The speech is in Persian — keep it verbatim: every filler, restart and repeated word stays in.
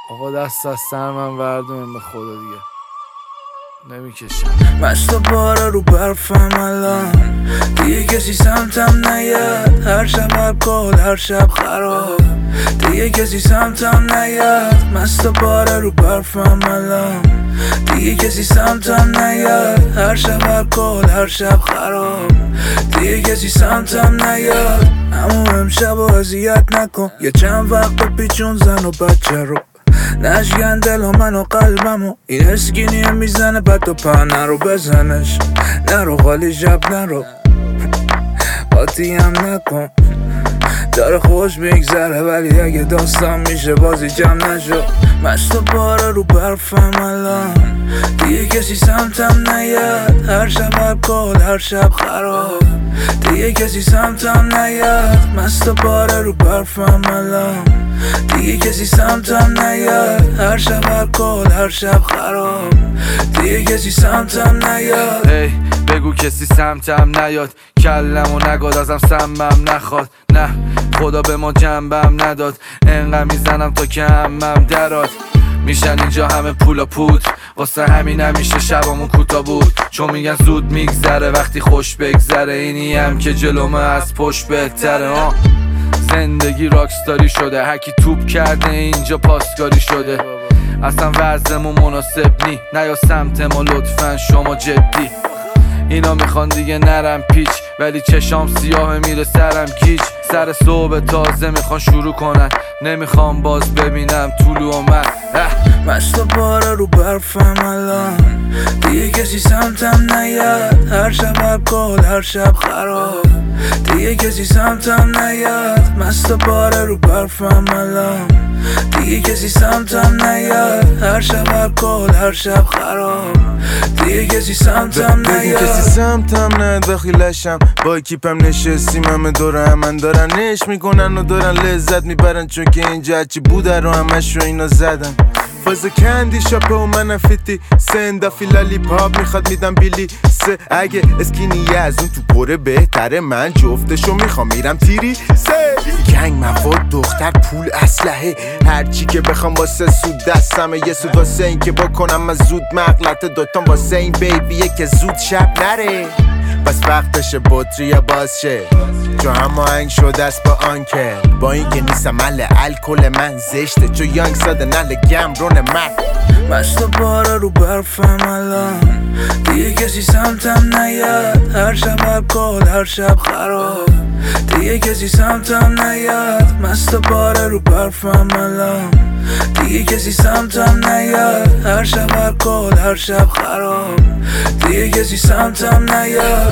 آقا دست از سر من وردونیم به خدا دیگه نمیکشم. مست و باره رو برفم الان دیگه کسی سمتم نیاد. هر شب الکل هر شب خراب دیگه کسی سمتم نیاد. مست و باره رو برفم الان دیگه کسی سمتم نیاد. هر شب الکل هر شب خراب دیگه کسی سمتم نیاد. اما امشب و اذیت نکن یه چند وقت پیچون زن و بچه رو نشکن دل و من و قلبمو. این اسکینیه میزنه بد و پا نرو بزنش نرو خالی شب نرو قاطی هم نکن داره خوش میگذره ولی اگه داستان میشه بازی جمع نشو. مست و باره رو برفم الان دیگه کسی سمتم نیاد. هر شب الکل هر شب خراب دیگه کسی سمتم نیاد. مست و باره رو برفم الان دیگه کسی سمتم نیاد. هر شب الکل هر شب خراب دیگه کسی سمتم نیاد. hey, بگو کسی سمتم نیاد کلمو نگاد ازم سمم نخواد. نه خدا به ما جنبم نداد انقدر میزنم تا که همم دراد. میشن اینجا همه پول و پود واسه همین همیشه شبامون کوتا بود چون میگن زود میگذره وقتی خوش بگذره. اینی هم که جلومه از پشت بهتره. آه زندگی راکستاری شده هرکی توپ کرده اینجا پاسکاری شده. اصلا وضعمون مناسب نی نیا سمت ما لطفا شما جدی. اینا میخوان دیگه نرم پیچ ولی چشام سیاه میره سرم گیج. سر صبح تازه میخوان شروع کنن نمیخوام باز ببینم طولو و من. مست و باره رو برفم الان دیگه کسی سمتم نیاد. هر شب الکل هر شب خراب دیگه کسی سمتم نیاد. مست و باره رو برفم الان دیگه کسی سمتم نیاد. هر شب الکل هر شب خراب دیگه کسی سمتم نیاد. کسی سمتم نه داخلشم با اکیپم نشستیم همه دور من دارن نش میکنن و دارن لذت میبرن چون که اینجا هرچی بوده رو همش رو اینا زدن. فاز کندی شاپه و من فیتی سندافی لالی پاپ میخواد میدم بیلی سه. اگه اسکینیه از اون تو پره بهتره من جفتشو میخوام میرم تیری سه. گنگ مواد دختر پول اسلحه هرچی که بخوام واسه سود دستمه. یه سود واسه این که بکنم من زود مغلطه دوتام واسه این بیبیه که زود شب نره. بس وقتشه بطری باز شه چون همه هنگ شده است با آنکه با این که نیستم مل الکل من زشته چون یانگ ساده نل گمرون من. مست و باره رو برفم الان دیگه کسی سمتم نیاد. هر شب الکل هر شب خراب دیگه کسی سمتم نیاد. مست و باره رو برفم الان دیگه کسی سمتم نیاد. هر شب الکل هر شب خراب دیگه کسی سمتم نیاد.